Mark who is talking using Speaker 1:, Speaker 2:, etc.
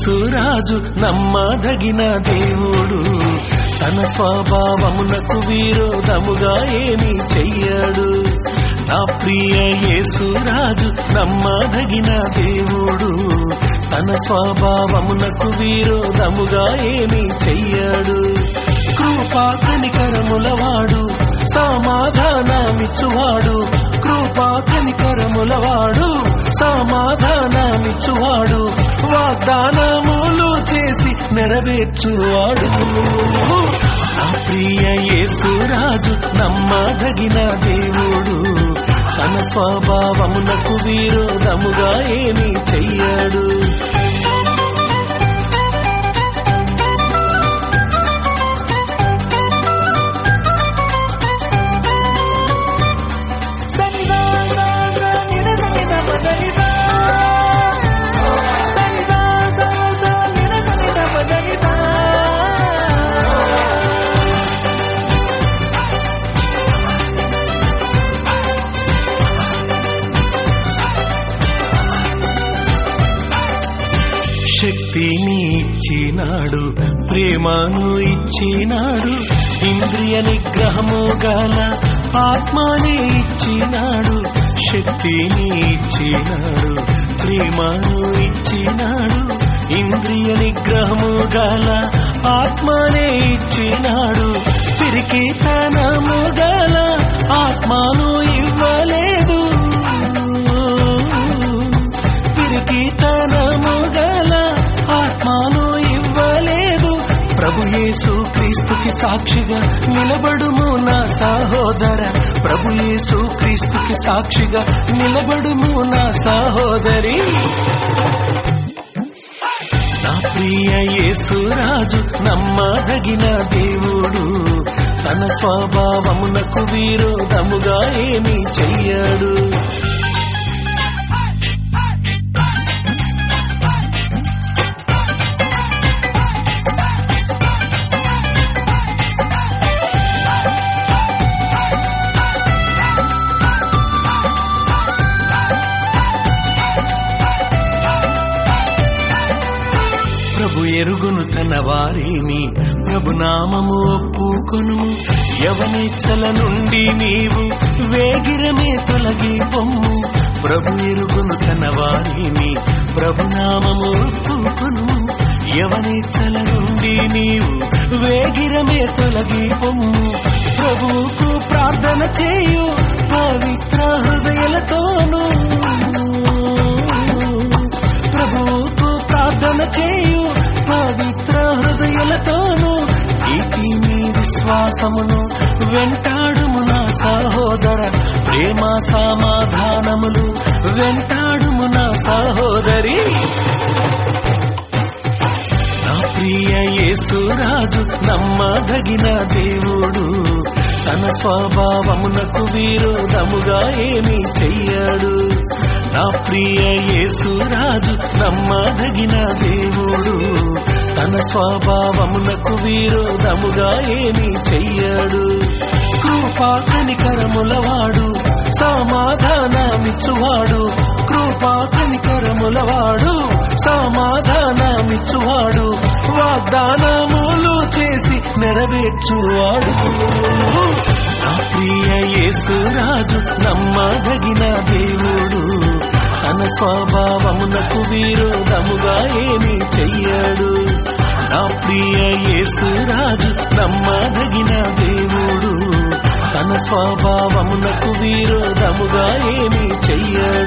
Speaker 1: యేసురాజు నమ్మదగిన దేవుడు, తన స్వభావమునకు విరోధముగా ఏమీ చెయ్యడు. నా ప్రియ యేసురాజు నమ్మదగిన దేవుడు, తన స్వభావమునకు విరోధముగా ఏమీ చెయ్యడు. కృపా కనికరములవాడు, సమాధానమిచ్చువాడు, కృపా కనికరములవాడు, సమాధానమిచ్చువాడు, వాగ్దానములు చేసి నెరవేర్చువాడు. నా ప్రియ యేసురాజు నమ్మదగిన దేవుడు, తన స్వభావమునకు విరోధముగా ఏమీ చెయ్యడు. శక్తిని ఇచ్చినాడు, ప్రేమను ఇచ్చినాడు, ఇంద్రియ నిగ్రహము గల ఆత్మని ఇచ్చినాడు. శక్తిని ఇచ్చినాడు, ప్రేమను ఇచ్చినాడు, ఇంద్రియ నిగ్రహము గల ఆత్మనే ఇచ్చినాడు. పిరికితనము గల ఆత్మను ఇవ్వలేదు, పిరికితనము గల ఆత్మను ఇవ్వలేదు. ప్రభు యేసు క్రీస్తుకి సాక్షిగా నిలబడుము నా సహోదర, ప్రభు యేసు క్రీస్తుకి సాక్షిగా నిలబడుము నా సహోదరి. నా ప్రియ యేసురాజు నమ్మదగిన దేవుడు, తన స్వభావమునకు విరోధముగా ఏమీ చెయ్యడు. ప్రభు ఎరుగును తన వారిని, ప్రభు నామము ఒప్పుకొను. యవనిచ్చల నుండి నీవు వేగిరమే తొలగి పొమ్ము. ప్రభు ఎరుగును తన వారిని, ప్రభు నామము ఒప్పుకొను. యవనిచ్చల నుండి నీవు వేగిరమే తొలగి పొమ్ము. ప్రభువుకు ప్రార్థన చేయు పవిత్ర హృదయాలతోను, ప్రభువుకు ప్రార్థన చేయు పవిత్ర హృదయాలతోను. నీతిని విశ్వాసమును వెంటాడుము నా సహోదర, ప్రేమ సమాధానములు వెంటాడుము నా సహోదరి. నా ప్రియ యేసురాజు నమ్మదగిన దేవుడు, తన స్వభావమునకు విరోధముగా ఏమీ చెయ్యడు. నా ప్రియ యేసురాజు నమ్మదగిన దేవుడు, తన స్వభావమునకు విరోధముగా ఏమీ చెయ్యడు. కృపా కనికరములవాడు, సమాధానమిచ్చువాడు, కృపా కనికరములవాడు, సమాధానమిచ్చువాడు, వాగ్దానములు చేసి నెరవేర్చువాడు. నా ప్రియ యేసురాజు నమ్మదగిన దేవుడు, తన స్వభావమునకు విరోధముగా ఏమీ చెయ్యడు. నా ప్రియ యేసురాజు నమ్మదగిన దేవుడు, తన స్వభావమునకు విరోధముగా ఏమీ చెయ్యడు.